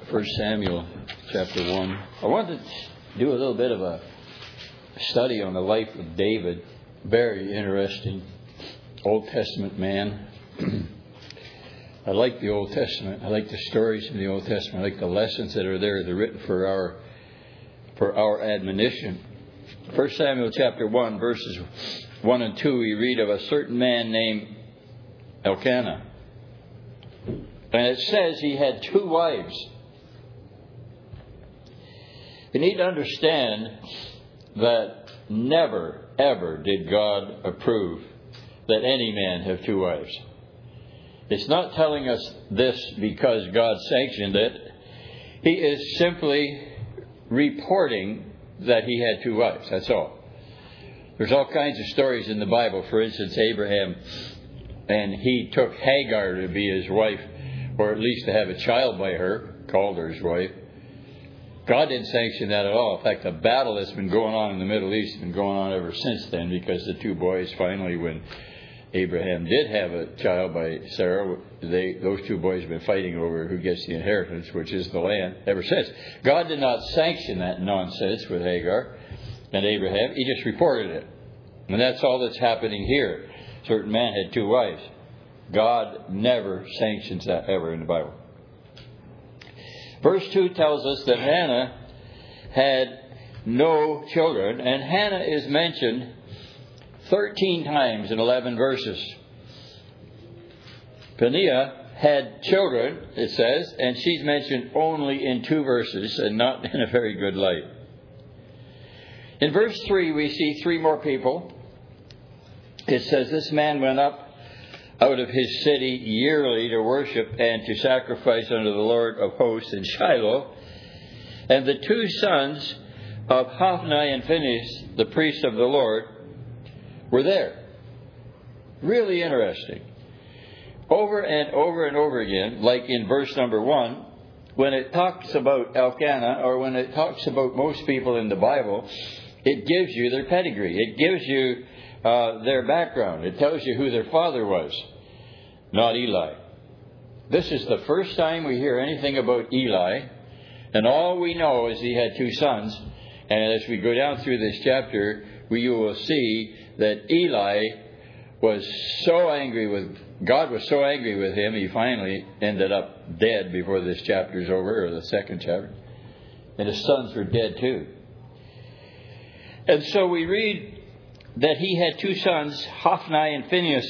1 Samuel chapter 1. I wanted to do a little bit of a study on the life of David. Very interesting Old Testament man. I like the Old Testament. I like the stories in the Old Testament. I like the lessons that are there. They're written for our admonition. 1 Samuel chapter 1, verses 1 and 2, we read of a certain man named Elkanah. And it says he had 2 wives. You need to understand that never, ever did God approve that any man have 2 wives. It's not telling us this because God sanctioned it. He is simply reporting that he had 2 wives. That's all. There's all kinds of stories in the Bible. For instance, Abraham, and he took Hagar to be his wife, or at least to have a child by her, called her his wife. God didn't sanction that at all. In fact, the battle that's been going on in the Middle East has been going on ever since then, because the 2 boys finally, when Abraham did have a child by Sarah, those 2 boys have been fighting over who gets the inheritance, which is the land, ever since. God did not sanction that nonsense with Hagar and Abraham. He just reported it. And that's all that's happening here. A certain man had 2 wives. God never sanctions that ever in the Bible. Verse 2 tells us that Hannah had no children, and Hannah is mentioned 13 times in 11 verses. Peninnah had children, it says, and she's mentioned only in 2 verses and not in a very good light. In verse 3, we see 3 more people. It says, this man went up out of his city yearly to worship and to sacrifice unto the Lord of hosts in Shiloh. And the 2 sons of Hophni and Phinehas, the priests of the Lord, were there. Really interesting. Over and over and over again, like in verse number 1, when it talks about Elkanah, or when it talks about most people in the Bible, it gives you their pedigree. It gives you their background. It tells you who their father was, not Eli. This is the first time we hear anything about Eli, and all we know is he had 2 sons. And as we go down through this chapter, you will see that Eli was so angry with God, was so angry with him, he finally ended up dead before this chapter is over, or the second chapter. And his sons were dead too. And so we read that he had 2 sons, Hophni and Phinehas,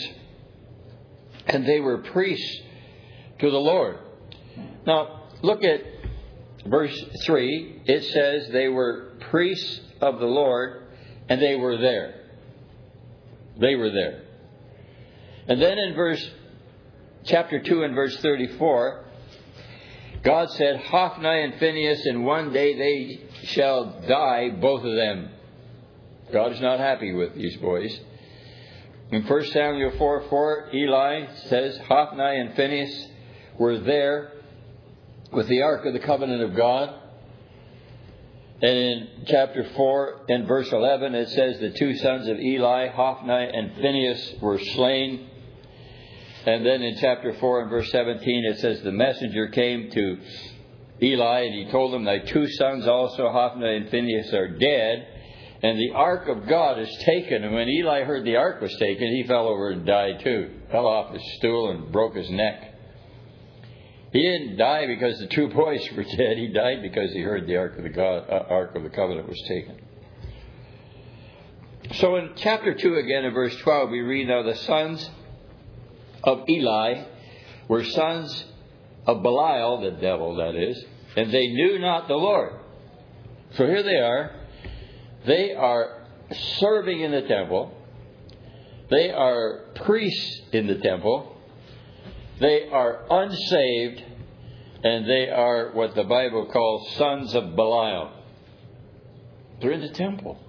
and they were priests to the Lord. Now, look at verse 3. It says they were priests of the Lord, and they were there. They were there. And then in chapter 2 and verse 34, God said, Hophni and Phinehas, in one day they shall die, both of them. God is not happy with these boys. In 1 Samuel 4:4, Eli says Hophni and Phinehas were there with the Ark of the Covenant of God. And in chapter 4 and verse 11, it says the 2 sons of Eli, Hophni and Phinehas, were slain. And then in chapter 4 and verse 17, it says the messenger came to Eli and he told him, thy 2 sons also, Hophni and Phinehas, are dead, and the ark of God is taken. And when Eli heard the ark was taken, he fell over and died too. Fell off his stool and broke his neck. He didn't die because the 2 boys were dead. He died because he heard the ark of the covenant was taken. So in chapter 2 again, in verse 12, we read, now the sons of Eli were sons of Belial, the devil that is, and they knew not the Lord. So here they are. They are serving in the temple. They are priests in the temple. They are unsaved, and they are what the Bible calls sons of Belial. They're in the temple.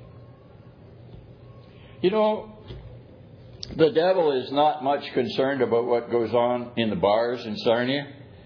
You know, the devil is not much concerned about what goes on in the bars in Sarnia.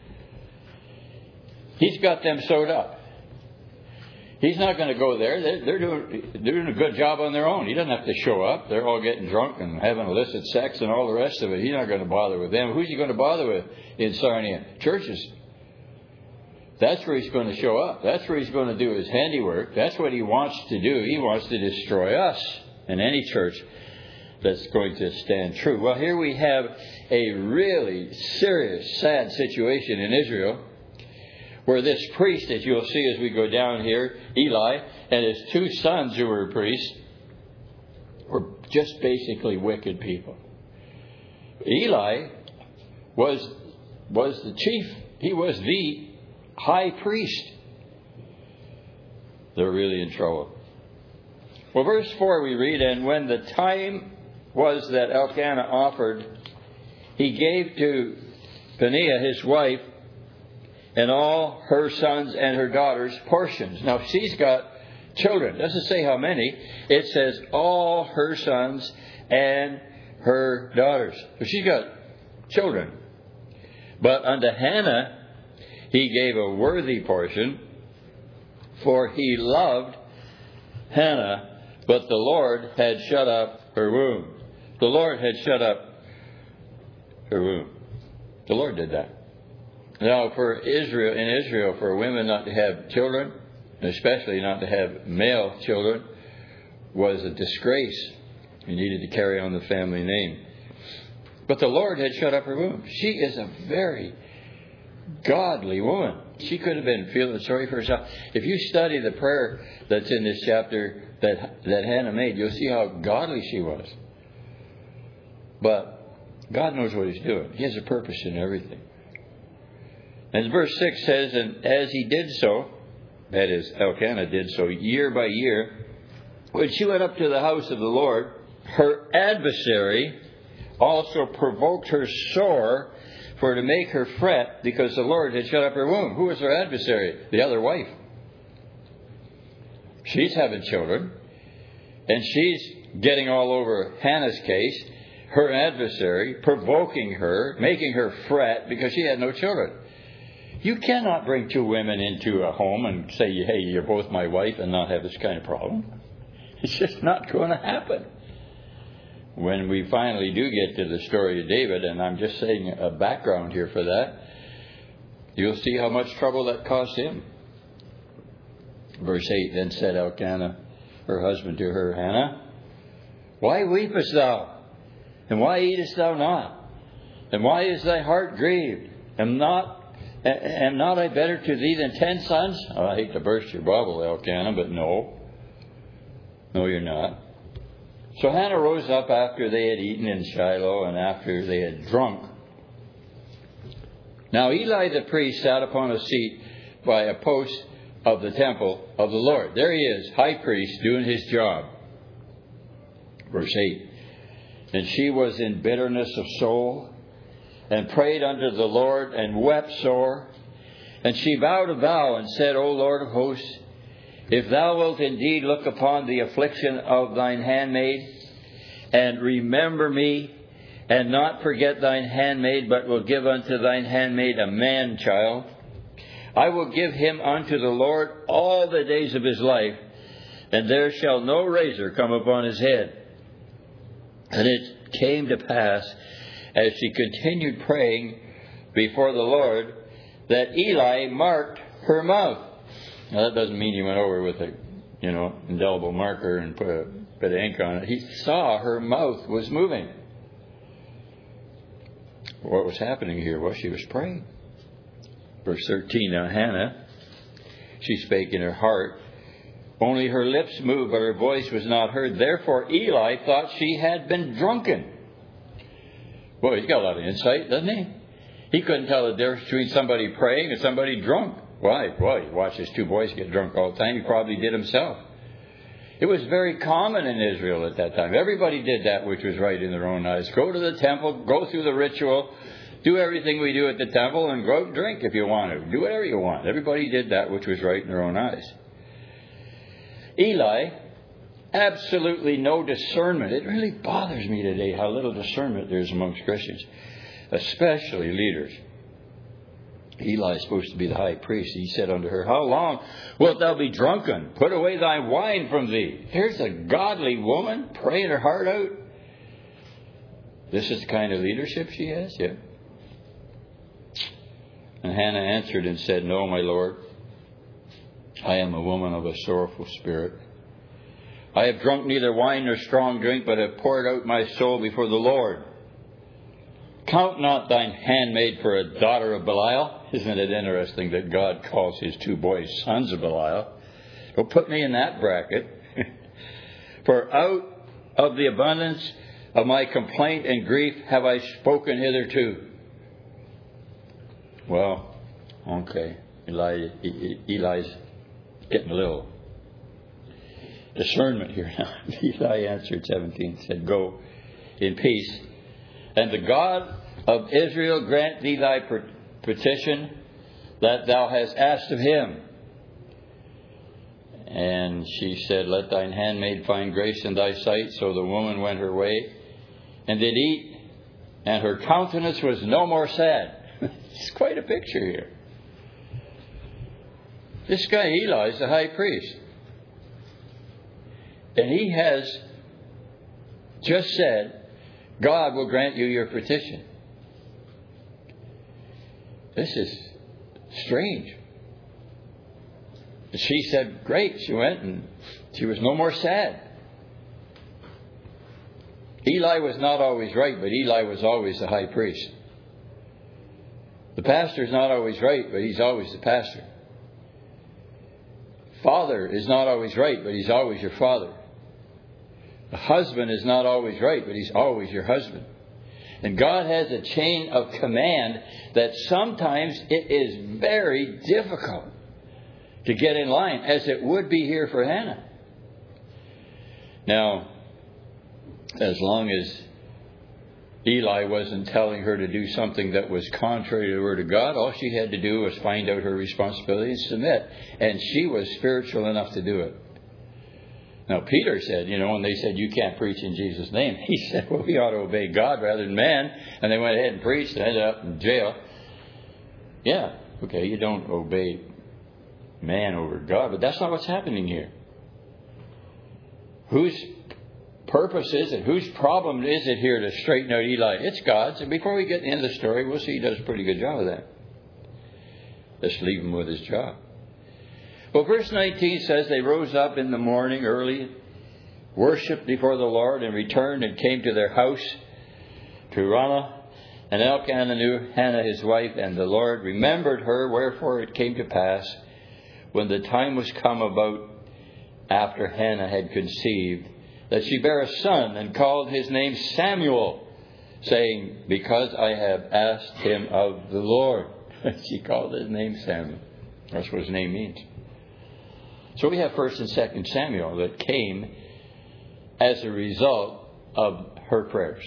He's got them sewed up. He's not going to go there. They're doing a good job on their own. He doesn't have to show up. They're all getting drunk and having illicit sex and all the rest of it. He's not going to bother with them. Who's he going to bother with in Sarnia? Churches. That's where he's going to show up. That's where he's going to do his handiwork. That's what he wants to do. He wants to destroy us and any church that's going to stand true. Well, here we have a really serious, sad situation in Israel, where this priest, as you'll see as we go down here, Eli, and his two sons who were priests, were just basically wicked people. Eli was the chief. He was the high priest. They're really in trouble. Well, verse 4 we read, "And when the time was that Elkanah offered, he gave to Peninnah his wife and all her sons and her daughters portions." Now, she's got children. It doesn't say how many. It says all her sons and her daughters. So she's got children. But unto Hannah he gave a worthy portion, for he loved Hannah, but the Lord had shut up her womb. The Lord had shut up her womb. The Lord did that. Now, for Israel, in Israel, for women not to have children, especially not to have male children, was a disgrace. You needed to carry on the family name. But the Lord had shut up her womb. She is a very godly woman. She could have been feeling sorry for herself. If you study the prayer that's in this chapter that Hannah made, you'll see how godly she was. But God knows what He's doing. He has a purpose in everything. And verse 6 says, "And as he did so," that is, Elkanah did so, "year by year, when she went up to the house of the Lord, her adversary also provoked her sore for to make her fret, because the Lord had shut up her womb." Who was her adversary? The other wife. She's having children, and she's getting all over Hannah's case, her adversary, provoking her, making her fret because she had no children. You cannot bring two women into a home and say, "Hey, you're both my wife," and not have this kind of problem. It's just not going to happen. When we finally do get to the story of David, and I'm just saying a background here for that, you'll see how much trouble that cost him. Verse 8, "Then said Elkanah, her husband, to her, Hannah, why weepest thou? And why eatest thou not? And why is thy heart grieved? Am not I better to thee than 10 sons? Oh, I hate to burst your bubble, Elkanah, but no. No, you're not. So Hannah rose up after they had eaten in Shiloh and after they had drunk. Now Eli the priest sat upon a seat by a post of the temple of the Lord. There he is, high priest, doing his job. Verse 8. "And she was in bitterness of soul, and prayed unto the Lord, and wept sore. And she vowed a vow, and said, O Lord of hosts, if thou wilt indeed look upon the affliction of thine handmaid, and remember me, and not forget thine handmaid, but will give unto thine handmaid a man child, I will give him unto the Lord all the days of his life, and there shall no razor come upon his head. And it came to pass, as she continued praying before the Lord, that Eli marked her mouth." Now, that doesn't mean he went over with a, indelible marker and put a bit of ink on it. He saw her mouth was moving. What was happening here? Well, she was praying. Verse 13, "Now Hannah, she spake in her heart, only her lips moved, but her voice was not heard. Therefore Eli thought she had been drunken." Boy, he's got a lot of insight, doesn't he? He couldn't tell the difference between somebody praying and somebody drunk. Why? Well, he watched his two boys get drunk all the time. He probably did himself. It was very common in Israel at that time. Everybody did that which was right in their own eyes. Go to the temple, go through the ritual, do everything we do at the temple, and go drink if you want to. Do whatever you want. Everybody did that which was right in their own eyes. Eli, absolutely no discernment. It really bothers me today how little discernment there is amongst Christians, especially leaders. Eli is supposed to be the high priest. He said unto her, "How long wilt thou be drunken? Put away thy wine from thee." Here's a godly woman praying her heart out. This is the kind of leadership she has? Yeah. And Hannah answered and said, No, my Lord, I am a woman of a sorrowful spirit. I have drunk neither wine nor strong drink, but have poured out my soul before the Lord. Count not thine handmaid for a daughter of Belial. Isn't it interesting that God calls his two boys sons of Belial? Don't put me in that bracket. For out of the abundance of my complaint and grief have I spoken hitherto. Well, okay. Eli's getting a little discernment here now. Eli answered 17, said, Go in peace, and the God of Israel grant thee thy petition that thou hast asked of him. And she said, Let thine handmaid find grace in thy sight. So the woman went her way and did eat, and her countenance was no more sad. It's quite a picture here. This guy Eli is the high priest. And he has just said, God will grant you your petition. This is strange. She said, great. She went and she was no more sad. Eli was not always right, but Eli was always the high priest. The pastor's not always right, but he's always the pastor. Father is not always right, but he's always your father. The husband is not always right, but he's always your husband. And God has a chain of command that sometimes it is very difficult to get in line, as it would be here for Hannah. Now, as long as Eli wasn't telling her to do something that was contrary to the Word of God, all she had to do was find out her responsibility and submit. And she was spiritual enough to do it. Now, Peter said, when they said, you can't preach in Jesus' name, he said, well, we ought to obey God rather than man. And they went ahead and preached and ended up in jail. Yeah, okay, you don't obey man over God, but that's not what's happening here. Whose purpose is it? Whose problem is it here to straighten out Eli? It's God's. And before we get into the story, we'll see he does a pretty good job of that. Let's leave him with his job. Well, verse 19 says, they rose up in the morning early, worshipped before the Lord, and returned and came to their house to Ramah. And Elkanah knew Hannah his wife, and the Lord remembered her. Wherefore it came to pass, when the time was come about after Hannah had conceived, that she bare a son, and called his name Samuel, saying, because I have asked him of the Lord. She called his name Samuel. That's what his name means. So we have 1st and 2nd Samuel that came as a result of her prayers,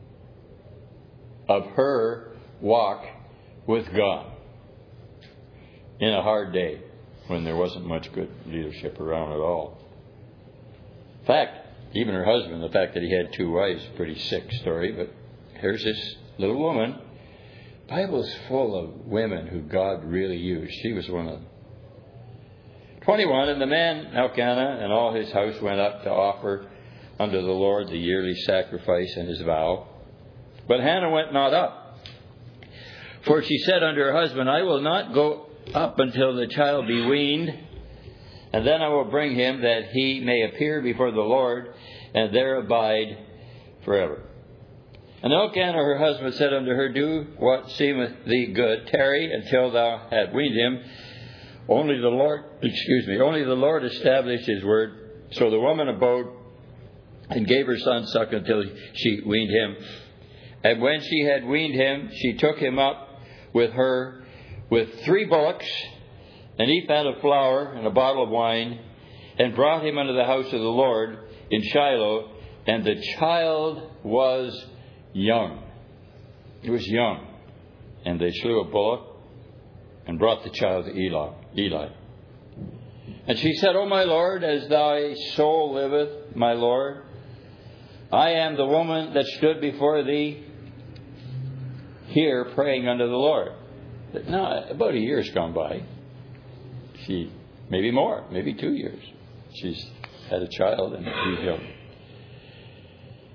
of her walk with God in a hard day when there wasn't much good leadership around at all. In fact, even her husband, the fact that he had 2 wives, pretty sick story, but here's this little woman. The Bible's full of women who God really used. She was one of them. 21, and the man Elkanah and all his house went up to offer unto the Lord the yearly sacrifice and his vow. But Hannah went not up. For she said unto her husband, I will not go up until the child be weaned, and then I will bring him, that he may appear before the Lord, and there abide forever. And Elkanah her husband said unto her, do what seemeth thee good, tarry until thou hast weaned him. Only the Lord established his word. So the woman abode and gave her son suck until she weaned him. And when she had weaned him, she took him up with her with 3 bullocks, an ephah of flour, and a bottle of wine, and brought him unto the house of the Lord in Shiloh. And the child was young. He was young. And they slew a bullock and brought the child to Eli. And she said, O my Lord, as thy soul liveth, my Lord, I am the woman that stood before thee here praying unto the Lord. Now, about a year's gone by. Maybe more, maybe 2 years. She's had a child and he's healed.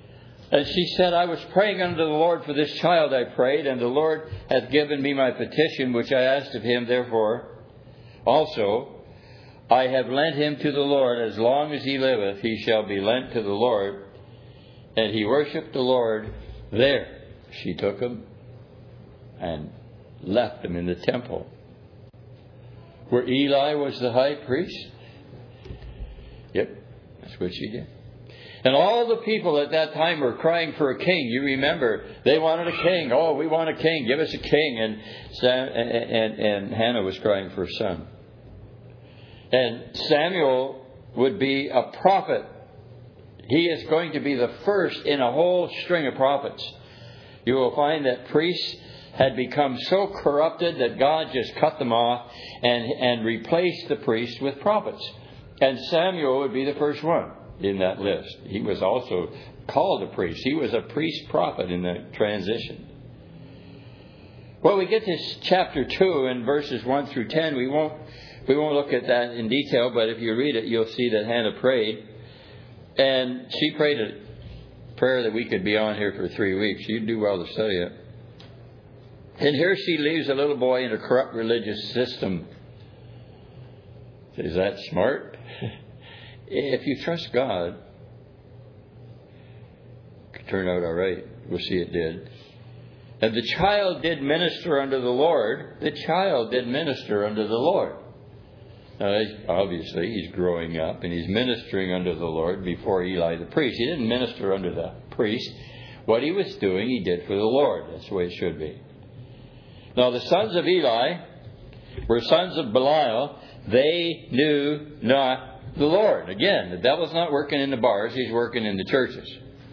And she said, I was praying unto the Lord for this child, I prayed, and the Lord hath given me my petition, which I asked of him. Therefore, also, I have lent him to the Lord. As long as he liveth, he shall be lent to the Lord. And he worshipped the Lord there. She took him and left him in the temple, where Eli was the high priest. Yep, that's what she did. And all the people at that time were crying for a king. You remember, they wanted a king. Oh, we want a king. Give us a king. And Hannah was crying for a son. And Samuel would be a prophet. He is going to be the first in a whole string of prophets. You will find that priests had become so corrupted that God just cut them off and replaced the priests with prophets. And Samuel would be the first one in that list. He was also called a priest. He was a priest prophet in the transition. Well, we get to chapter 2 and verses 1 through 10. We won't look at that in detail, but if you read it, you'll see that Hannah prayed. And she prayed a prayer that we could be on here for 3 weeks. You'd do well to study it. And here she leaves a little boy in a corrupt religious system. Is that smart? If you trust God, it could turn out all right. We'll see it did. And the child did minister unto the Lord. The child did minister unto the Lord. Now, obviously, he's growing up and he's ministering unto the Lord before Eli the priest. He didn't minister unto the priest. What he was doing, he did for the Lord. That's the way it should be. Now, the sons of Eli were sons of Belial. They knew not the Lord. Again, the devil's not working in the bars. He's working in the churches.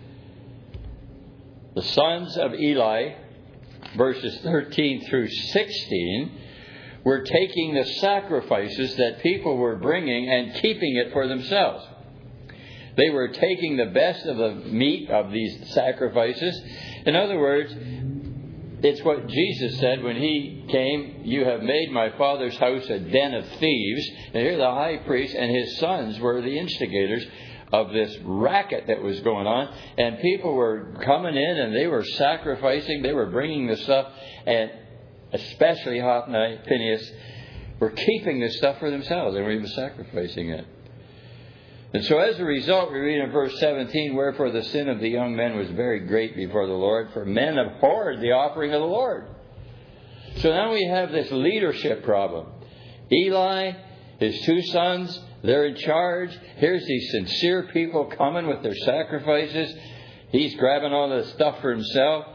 The sons of Eli, verses 13 through 16, were taking the sacrifices that people were bringing and keeping it for themselves. They were taking the best of the meat of these sacrifices. In other words, it's what Jesus said when he came, you have made my Father's house a den of thieves. And here the high priest and his sons were the instigators of this racket that was going on. And people were coming in and they were sacrificing. They were bringing the stuff. And especially Hophni, Phinehas, were keeping this stuff for themselves. They were even sacrificing it. And so as a result, we read in verse 17, wherefore the sin of the young men was very great before the Lord, for men abhorred the offering of the Lord. So now we have this leadership problem. Eli, his two sons, they're in charge. Here's these sincere people coming with their sacrifices. He's grabbing all the stuff for himself.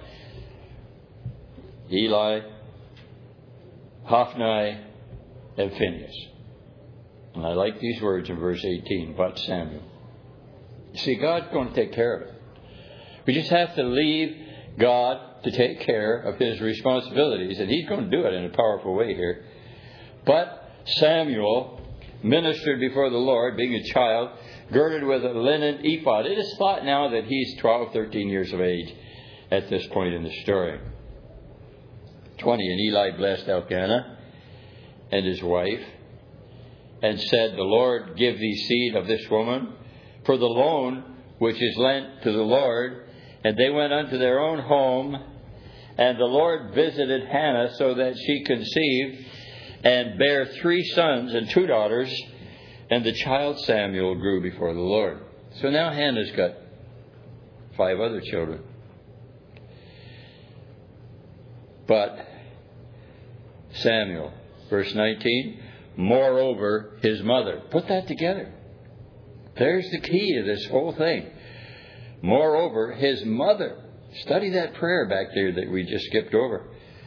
Eli, Hophni, and Phinehas. And I like these words in verse 18, but Samuel. You see, God's going to take care of it. We just have to leave God to take care of His responsibilities. And He's going to do it in a powerful way here. But Samuel ministered before the Lord, being a child, girded with a linen ephod. It is thought now that he's 12, 13 years of age at this point in the story. 20, and Eli blessed Elkanah and his wife, and said, the Lord give thee seed of this woman for the loan which is lent to the Lord. And they went unto their own home, and the Lord visited Hannah so that she conceived and bare 3 sons and 2 daughters, and the child Samuel grew before the Lord. So now Hannah's got 5 other children. But Samuel, verse 19, moreover, his mother. Put that together. There's the key to this whole thing. Moreover, his mother. Study that prayer back there that we just skipped over.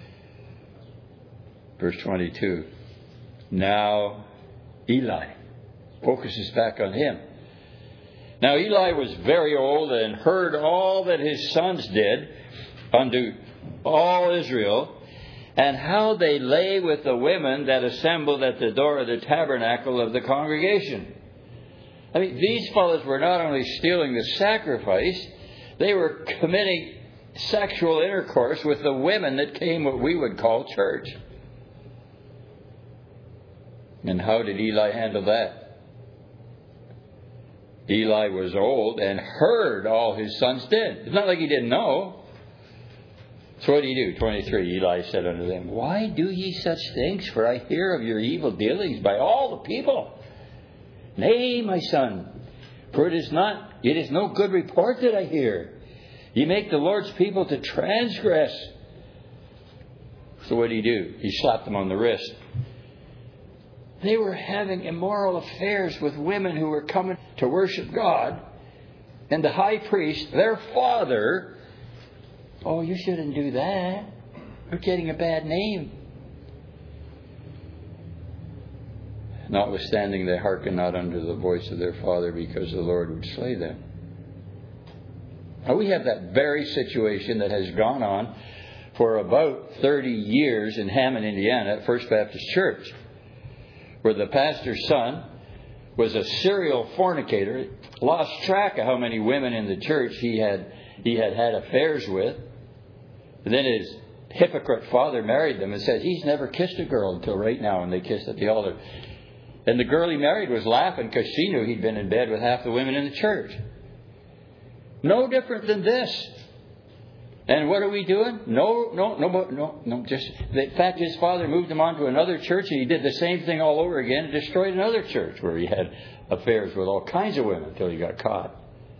Verse 22. Now, Eli focuses back on him. Now, Eli was very old and heard all that his sons did unto all Israel, and how they lay with the women that assembled at the door of the tabernacle of the congregation. I mean, these fellows were not only stealing the sacrifice, they were committing sexual intercourse with the women that came what we would call church. And how did Eli handle that? Eli was old and heard all his sons did. It's not like he didn't know. So what did he do? 23, Eli said unto them, Why do ye such things? For I hear of your evil dealings by all the people. Nay, my son, for it is no good report that I hear. Ye make the Lord's people to transgress. So what did he do? He slapped them on the wrist. They were having immoral affairs with women who were coming to worship God. And the high priest, their father, oh, you shouldn't do that. You're getting a bad name. Notwithstanding, they hearkened not unto the voice of their father, because the Lord would slay them. Now, we have that very situation that has gone on for about 30 years in Hammond, Indiana, at First Baptist Church, where the pastor's son was a serial fornicator, lost track of how many women in the church he had affairs with. And then his hypocrite father married them and said he's never kissed a girl until right now, and they kissed at the altar. And the girl he married was laughing because she knew he'd been in bed with half the women in the church. No different than this. And what are we doing? No. Just in fact, his father moved him on to another church, and he did the same thing all over again and destroyed another church where he had affairs with all kinds of women until he got caught.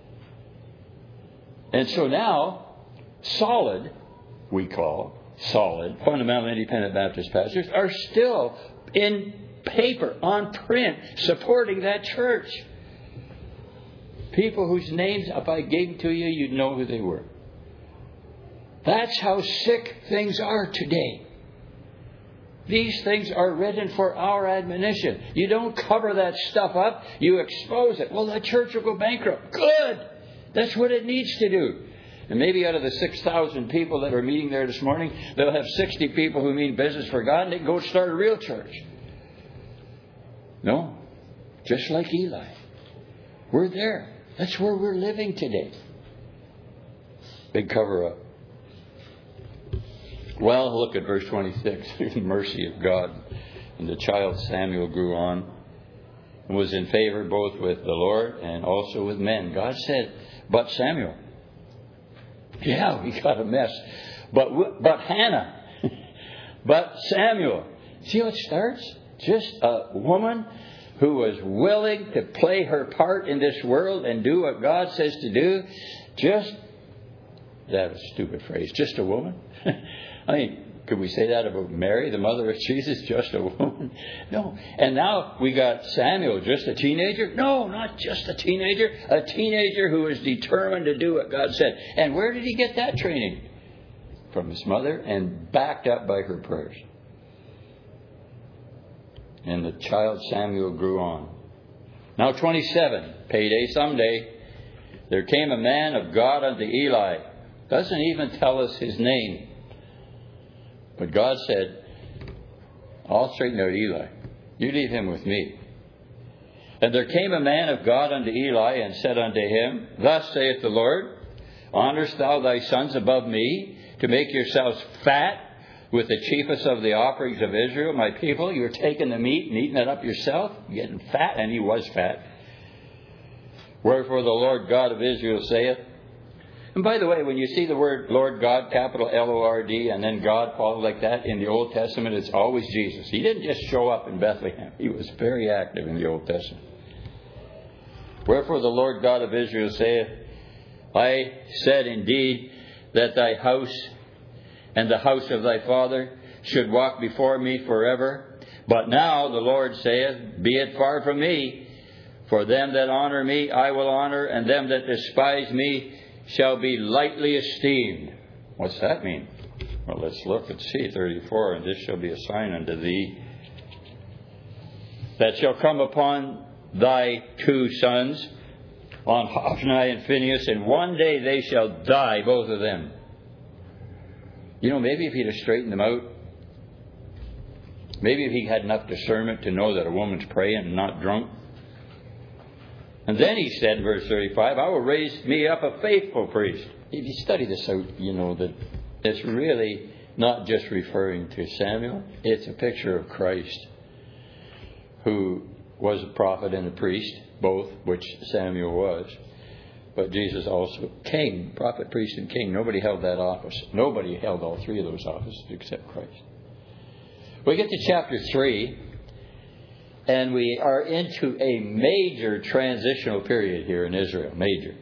And so now, solid fundamental independent Baptist pastors are still in paper, on print, supporting that church. People whose names, if I gave to you, you'd know who they were. That's how sick things are today. These things are written for our admonition. You don't cover that stuff up, you expose it. Well, the church will go bankrupt. Good! That's what it needs to do. And maybe out of the 6,000 people that are meeting there this morning, they'll have 60 people who mean business for God, and they can go start a real church. No. Just like Eli. We're there. That's where we're living today. Big cover-up. Well, look at verse 26. The mercy of God. And the child Samuel grew on and was in favor both with the Lord and also with men. God said, but Samuel. Yeah, we got a mess. But Hannah. But Samuel. See how it starts? Just a woman who was willing to play her part in this world and do what God says to do. That's a stupid phrase. Just a woman. I mean, could we say that about Mary, the mother of Jesus, just a woman? No. And now we got Samuel, just a teenager? No, not just a teenager. A teenager who was determined to do what God said. And where did he get that training? From his mother, and backed up by her prayers. And the child Samuel grew on. Now 27, payday someday. There came a man of God unto Eli. Doesn't even tell us his name. But God said, I'll straighten out Eli. You leave him with me. And there came a man of God unto Eli and said unto him, Thus saith the Lord, Honourest thou thy sons above me, to make yourselves fat with the chiefest of the offerings of Israel, my people? You're taking the meat and eating it up yourself, getting fat. And he was fat. Wherefore the Lord God of Israel saith. And by the way, when you see the word Lord God, capital L-O-R-D, and then God followed like that in the Old Testament, it's always Jesus. He didn't just show up in Bethlehem. He was very active in the Old Testament. Wherefore the Lord God of Israel saith, I said indeed that thy house and the house of thy father should walk before me forever. But now the Lord saith, Be it far from me. For them that honour me I will honour, and them that despise me shall be lightly esteemed. What's that mean? Well, let's look and see. 34, and this shall be a sign unto thee that shall come upon thy two sons, on Hophni and Phinehas, and one day they shall die, both of them. You know, maybe if he'd have straightened them out, maybe if he had enough discernment to know that a woman's praying and not drunk. And then he said, verse 35, I will raise me up a faithful priest. If you study this out, you know that it's really not just referring to Samuel. It's a picture of Christ, who was a prophet and a priest, both, which Samuel was. But Jesus also king, prophet, priest, and king. Nobody held that office. Nobody held all three of those offices except Christ. We get to chapter 3, and we are into a major transitional period here in Israel. Major.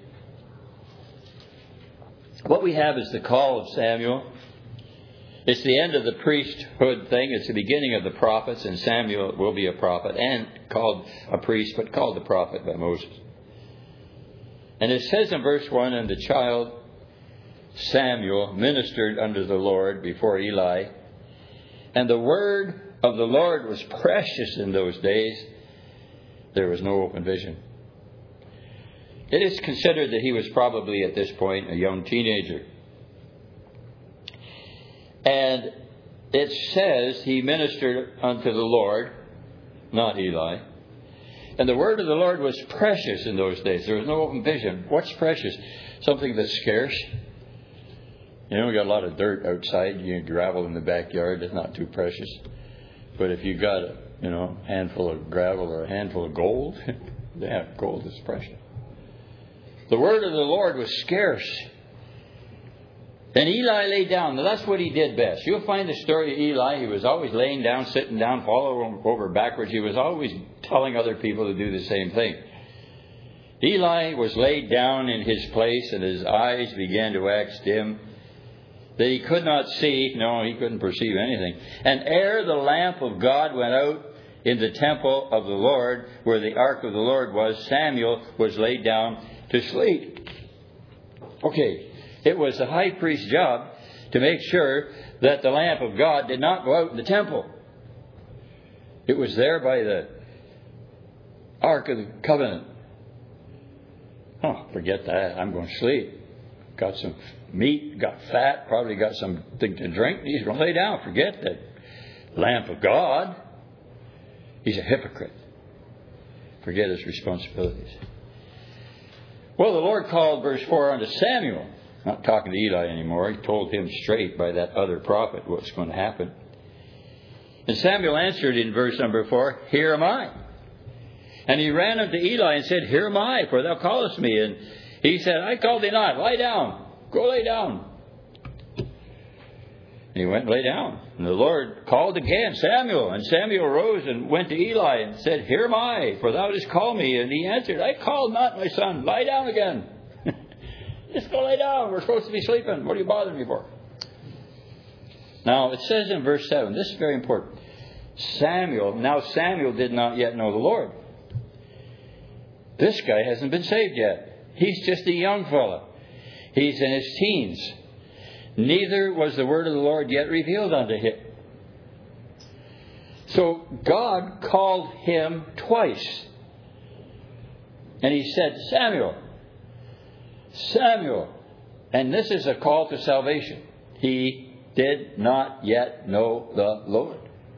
What we have is the call of Samuel. It's the end of the priesthood thing. It's the beginning of the prophets, and Samuel will be a prophet and called a priest, but called the prophet by Moses. And it says in verse 1, and the child Samuel ministered unto the Lord before Eli, and the word of the Lord was precious in those days. There was no open vision. It is considered that he was probably at this point a young teenager. And it says he ministered unto the Lord, not Eli. And the word of the Lord was precious in those days. There was no open vision. What's precious? Something that's scarce. You know, we got a lot of dirt outside. You get gravel in the backyard. It's not too precious. But if you got a handful of gravel or a handful of gold, yeah, gold is precious. The word of the Lord was scarce. And Eli lay down. Now that's what he did best. You'll find the story of Eli. He was always laying down, sitting down, falling over backwards. He was always telling other people to do the same thing. Eli was laid down in his place, and his eyes began to wax dim, that he could not see. No, he couldn't perceive anything. And ere the lamp of God went out in the temple of the Lord, where the ark of the Lord was, Samuel was laid down to sleep. Okay. It was the high priest's job to make sure that the lamp of God did not go out in the temple. It was there by the Ark of the Covenant. Oh, forget that. I'm going to sleep. Got some meat, got fat, probably got something to drink. He's going to lay down. Forget that lamp of God. He's a hypocrite. Forget his responsibilities. Well, the Lord called, verse 4, unto Samuel. Not talking to Eli anymore. He told him straight by that other prophet what's going to happen. And Samuel answered in verse number 4, Here am I. And he ran unto Eli and said, Here am I, for thou callest me. And he said, I called thee not. Lie down. Go lay down. And he went and lay down. And the Lord called again, Samuel. And Samuel rose and went to Eli and said, Here am I, for thou didst call me. And he answered, I called not, my son. Lie down again. Just go lay down. We're supposed to be sleeping. What are you bothering me for? Now, it says in verse 7, this is very important. Samuel did not yet know the Lord. This guy hasn't been saved yet. He's just a young fella. He's in his teens. Neither was the word of the Lord yet revealed unto him. So God called him twice. And he said, Samuel. Samuel. And this is a call to salvation. He did not yet know the Lord.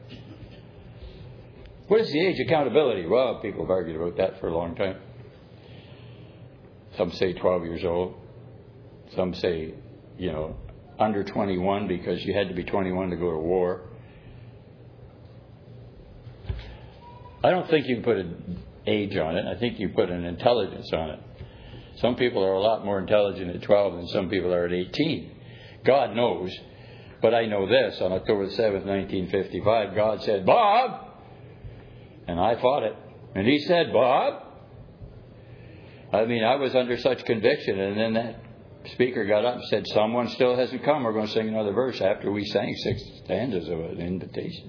What is the age of accountability? Well, people have argued about that for a long time. Some say 12 years old. Some say, under 21 because you had to be 21 to go to war. I don't think you can put an age on it. I think you put an intelligence on it. Some people are a lot more intelligent at 12 than some people are at 18. God knows. But I know this. On October 7th, 1955, God said, Bob! And I fought it. And he said, Bob? I was under such conviction. And then that speaker got up and said, someone still hasn't come. We're going to sing another verse after we sang 6 stanzas of an invitation.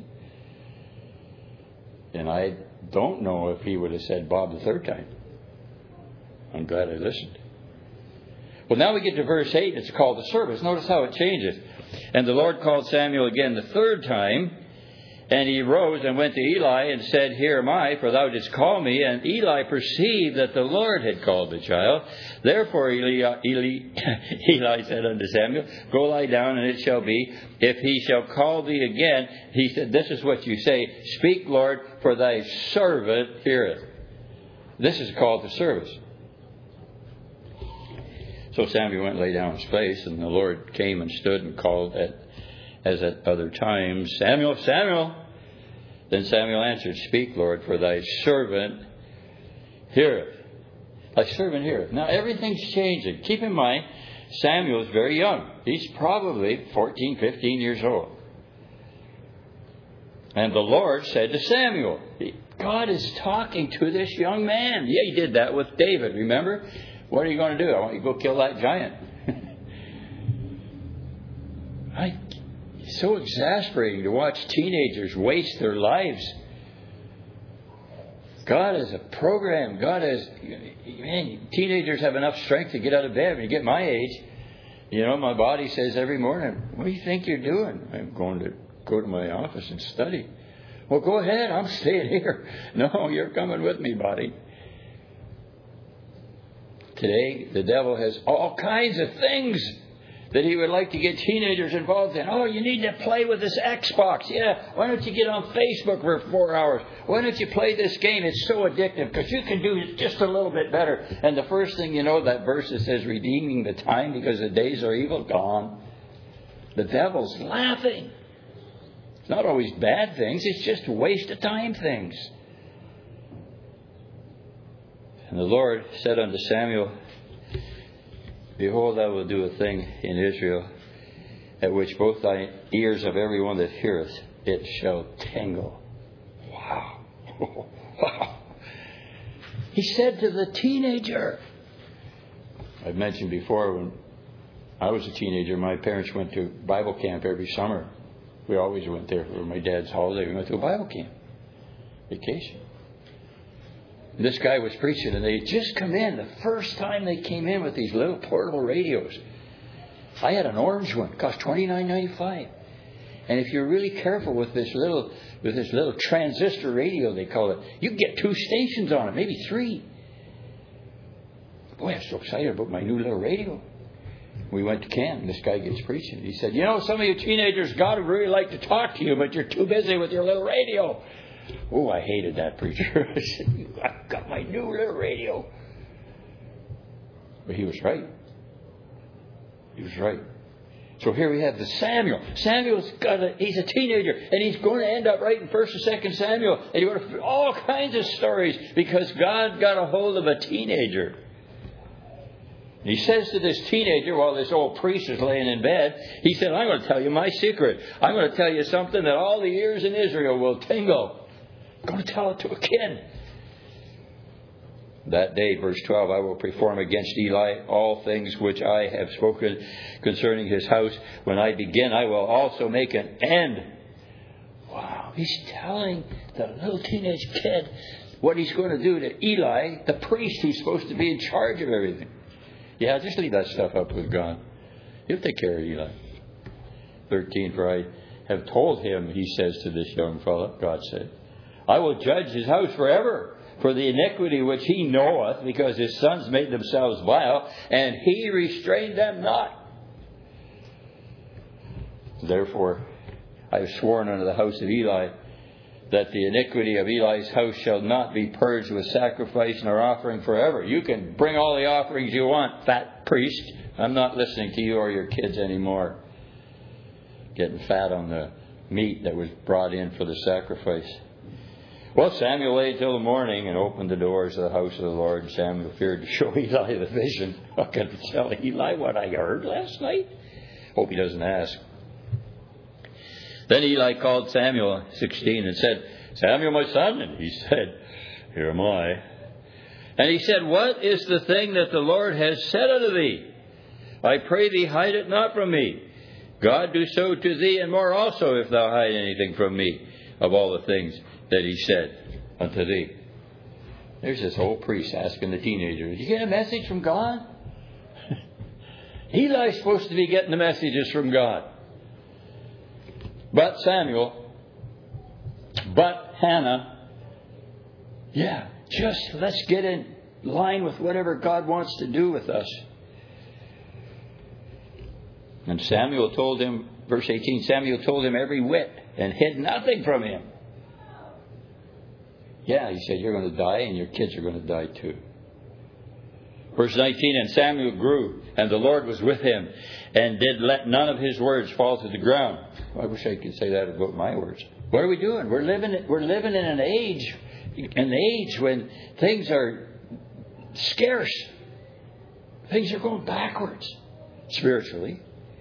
And I don't know if he would have said Bob the third time. I'm glad I listened. Well, now we get to verse 8. It's called the service. Notice how it changes. And the Lord called Samuel again the third time. And he rose and went to Eli and said, Here am I, for thou didst call me. And Eli perceived that the Lord had called the child. Therefore Eli said unto Samuel, Go lie down, and it shall be, if he shall call thee again. He said, This is what you say, Speak, Lord, for thy servant heareth. This is called the service. So Samuel went and lay down in his place, and the Lord came and stood and called as at other times, Samuel, Samuel. Then Samuel answered, Speak, Lord, for thy servant heareth. Thy servant heareth. Now everything's changing. Keep in mind, Samuel is very young. He's probably 14, 15 years old. And the Lord said to Samuel, God is talking to this young man. Yeah, he did that with David, remember? What are you going to do? I want you to go kill that giant. It's so exasperating to watch teenagers waste their lives. God has a program. God has... Man, teenagers have enough strength to get out of bed. When you get my age, my body says every morning, what do you think you're doing? I'm going to go to my office and study. Well, go ahead. I'm staying here. No, you're coming with me, body. Today, the devil has all kinds of things that he would like to get teenagers involved in. Oh, you need to play with this Xbox. Yeah, why don't you get on Facebook for 4 hours? Why don't you play this game? It's so addictive because you can do it just a little bit better. And the first thing you know, that verse that says redeeming the time because the days are evil, gone. The devil's laughing. It's not always bad things. It's just waste of time things. And the Lord said unto Samuel, Behold, I will do a thing in Israel, at which both thy ears of every one that heareth it shall tingle. Wow. Wow. He said to the teenager. I've mentioned before, when I was a teenager, my parents went to Bible camp every summer. We always went there for my dad's holiday. We went to a Bible camp. Vacation. This guy was preaching, and they had just come in. The first time they came in with these little portable radios. I had an orange one. It cost $29.95. And if you're really careful with this little transistor radio, they call it, you can get 2 stations on it, maybe 3. Boy, I'm so excited about my new little radio. We went to camp, and this guy gets preaching. He said, some of you teenagers, God would really like to talk to you, but you're too busy with your little radio. Oh, I hated that preacher. I said, I've got my new little radio. But he was right. He was right. So here we have the Samuel. He's a teenager, and he's going to end up writing 1st and 2nd Samuel. And he wrote all kinds of stories because God got a hold of a teenager. And he says to this teenager, while this old priest is laying in bed, he said, I'm going to tell you my secret. I'm going to tell you something that all the ears in Israel will tingle. I'm going to tell it to a kid. That day, verse 12, I will perform against Eli all things which I have spoken concerning his house. When I begin, I will also make an end. Wow. He's telling the little teenage kid what he's going to do to Eli, the priest who's supposed to be in charge of everything. Yeah, just leave that stuff up with God. He'll take care of Eli. 13, for I have told him, he says to this young fellow, God said, I will judge his house forever for the iniquity which he knoweth, because his sons made themselves vile, and he restrained them not. Therefore, I have sworn unto the house of Eli that the iniquity of Eli's house shall not be purged with sacrifice nor offering forever. You can bring all the offerings you want, fat priest. I'm not listening to you or your kids anymore. Getting fat on the meat that was brought in for the sacrifice. Well, Samuel lay till the morning and opened the doors of the house of the Lord. And Samuel feared to show Eli the vision. I can tell Eli what I heard last night. Hope he doesn't ask. Then Eli called Samuel, 16, and said, Samuel, my son. And he said, Here am I. And he said, What is the thing that the Lord has said unto thee? I pray thee, hide it not from me. God do so to thee, and more also, if thou hide anything from me of all the things that he said unto thee. There's this old priest asking the teenager, Did you get a message from God? Eli's supposed to be getting the messages from God. But Samuel, but Hannah, just let's get in line with whatever God wants to do with us. And Samuel told him, verse 18, Samuel told him every whit and hid nothing from him. Yeah, he said, you're going to die and your kids are going to die too. Verse 19, and Samuel grew, and the Lord was with him, and did let none of his words fall to the ground. I wish I could say that about my words. What are we doing? We're living in an age when things are scarce. Things are going backwards spiritually.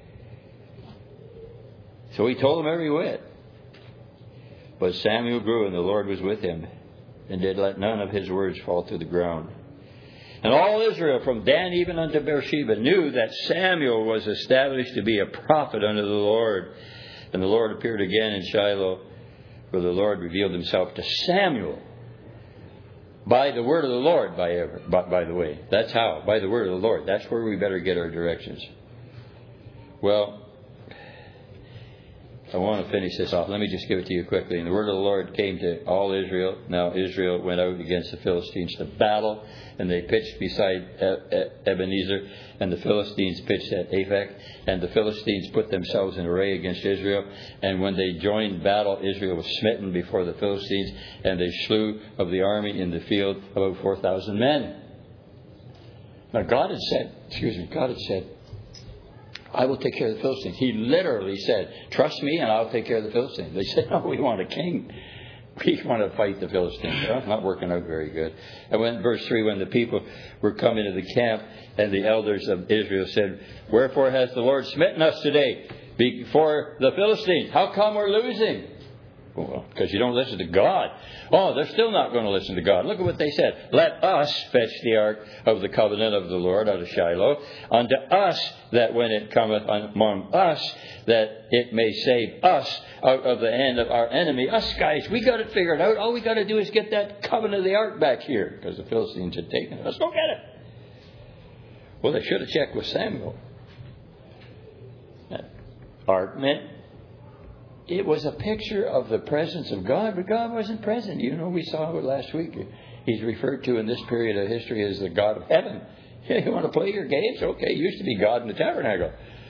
So he told them every whit. But Samuel grew, and the Lord was with him, and did let none of his words fall to the ground. And all Israel, from Dan even unto Beersheba, knew that Samuel was established to be a prophet unto the Lord. And the Lord appeared again in Shiloh, where the Lord revealed himself to Samuel by the word of the Lord, by the way. That's how, by the word of the Lord. That's where we better get our directions. Well, I want to finish this off. Let me just give it to you quickly. And the word of the Lord came to all Israel. Now Israel went out against the Philistines to battle, and they pitched beside Ebenezer, and the Philistines pitched at Aphek, and the Philistines put themselves in array against Israel. And when they joined battle, Israel was smitten before the Philistines, and they slew of the army in the field about 4,000 men. Now God had said, I will take care of the Philistines. He literally said, trust me and I'll take care of the Philistines. They said, no, we want a king. We want to fight the Philistines. Well, not working out very good. And when verse 3, when the people were coming to the camp, and the elders of Israel said, wherefore has the Lord smitten us today before the Philistines? How come we're losing? Well, because you don't listen to God. Oh, they're still not going to listen to God. Look at what they said. Let us fetch the ark of the covenant of the Lord out of Shiloh, unto us, that when it cometh among us, that it may save us out of the hand of our enemy. Us guys, we got it figured out. All we got to do is get that covenant of the ark back here, because the Philistines had taken it. Let's go get it. Well, they should have checked with Samuel. That ark meant it was a picture of the presence of God, but God wasn't present. You know, we saw it last week. He's referred to in this period of history as the God of heaven. Yeah, you want to play your games? Okay, it used to be God in the tabernacle.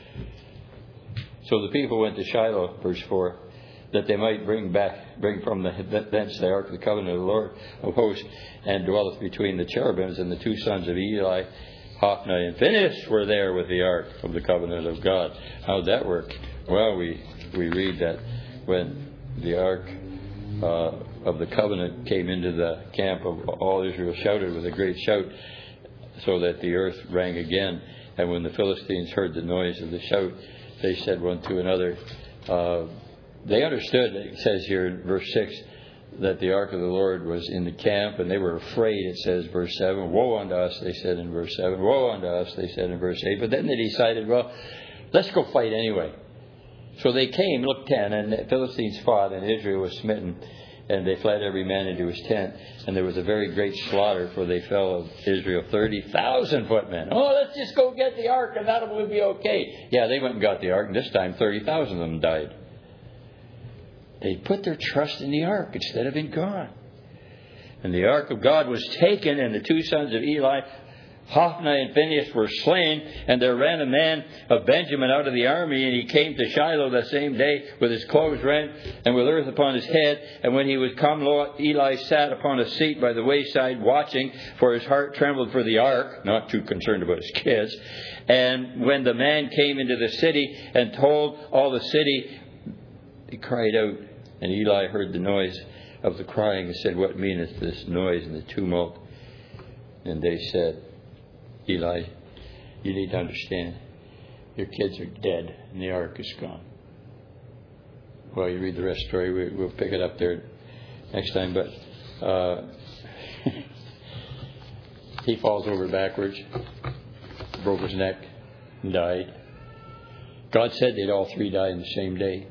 So the people went to Shiloh, verse 4, that they might bring from thence the ark of the covenant of the Lord of hosts, and dwelleth between the cherubims. And the two sons of Eli, Hophni and Phinehas, were there with the ark of the covenant of God. How'd that work? Well, we read that when the ark of the covenant came into the camp of all Israel, shouted with a great shout, so that the earth rang again. And when the Philistines heard the noise of the shout, they said one to another, they understood, it says here in verse 6, that the ark of the Lord was in the camp, and they were afraid, it says, verse 7. Woe unto us, they said in verse 7. Woe unto us, they said in verse 8. But then they decided, well, let's go fight anyway. So they came, look 10, and the Philistines fought, and Israel was smitten, and they fled every man into his tent. And there was a very great slaughter, for they fell of Israel 30,000 footmen. Oh, let's just go get the ark, and that will be okay. Yeah, they went and got the ark, and this time 30,000 of them died. They put their trust in the ark instead of in God. And the ark of God was taken, and the two sons of Eli, Hophni and Phinehas, were slain. And there ran a man of Benjamin out of the army, and he came to Shiloh the same day with his clothes rent and with earth upon his head. And when he was come, lo, Eli sat upon a seat by the wayside watching, for his heart trembled for the ark, not too concerned about his kids. And when the man came into the city and told all the city, he cried out, and Eli heard the noise of the crying and said, what meaneth this noise and the tumult? And they said, Eli, you need to understand, your kids are dead and the ark is gone. Well, you read the rest of the story. We'll pick it up there next time. But he falls over backwards, broke his neck, and died. God said they'd all three die in the same day.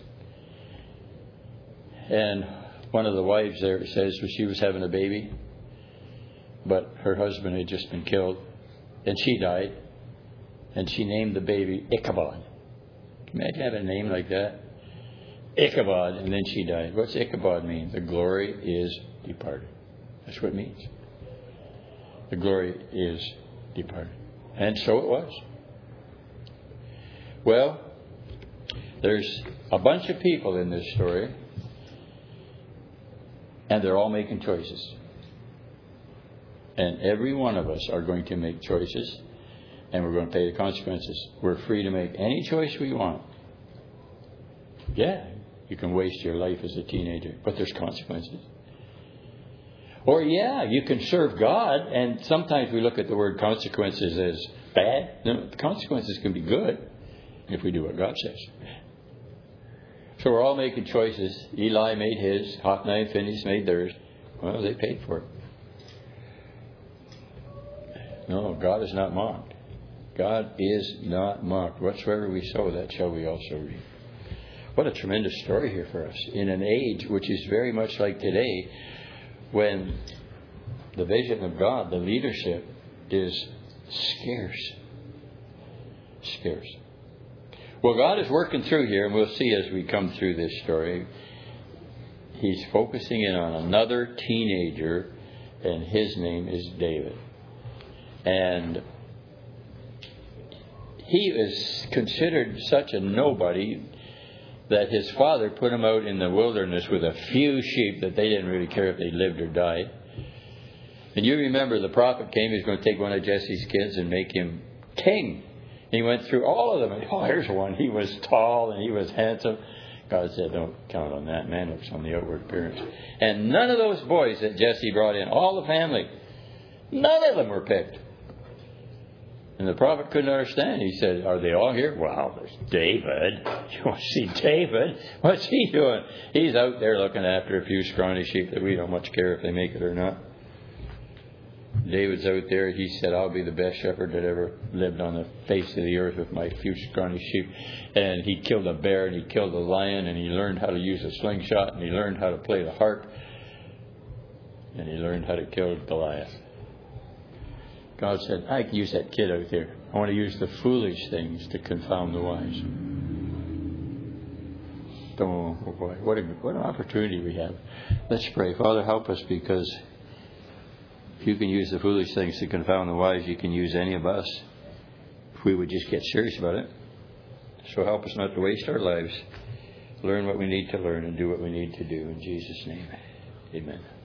And one of the wives there says she was having a baby, but her husband had just been killed, and she died, and she named the baby Ichabod. Can you imagine having a name like that? Ichabod, and then she died. What's Ichabod mean? The glory is departed. That's what it means. The glory is departed. And so it was. Well, there's a bunch of people in this story, and they're all making choices. And every one of us are going to make choices, and we're going to pay the consequences. We're free to make any choice we want. Yeah, You can waste your life as a teenager, but there's consequences. Or, yeah, you can serve God, and sometimes we look at the word consequences as bad. No, the consequences can be good if we do what God says. So we're all making choices. Eli made his, Hophni and Phinehas made theirs. Well, they paid for it. No, God is not mocked. God is not mocked. Whatsoever we sow, that shall we also reap. What a tremendous story here for us. In an age which is very much like today, when the vision of God, the leadership, is scarce. Scarce. Well, God is working through here, and we'll see as we come through this story. He's focusing in on another teenager, and his name is David. And he is considered such a nobody that his father put him out in the wilderness with a few sheep that they didn't really care if they lived or died. And you remember the prophet came, he was going to take one of Jesse's kids and make him king. He went through all of them. And, here's one. He was tall and he was handsome. God said, don't count on that. Man looks on the outward appearance. And none of those boys that Jesse brought in, all the family, none of them were picked. And the prophet couldn't understand. He said, are they all here? Well, there's David. You want to see David? What's he doing? He's out there looking after a few scrawny sheep that we don't much care if they make it or not. David's out there. He said, I'll be the best shepherd that ever lived on the face of the earth with my few scrawny sheep. And he killed a bear and he killed a lion and he learned how to use a slingshot and he learned how to play the harp and he learned how to kill Goliath. God said, I can use that kid out there. I want to use the foolish things to confound the wise. Oh boy, what an opportunity we have. Let's pray. Father, help us, because if you can use the foolish things to confound the wise, you can use any of us if we would just get serious about it. So help us not to waste our lives. Learn what we need to learn and do what we need to do. In Jesus' name, amen.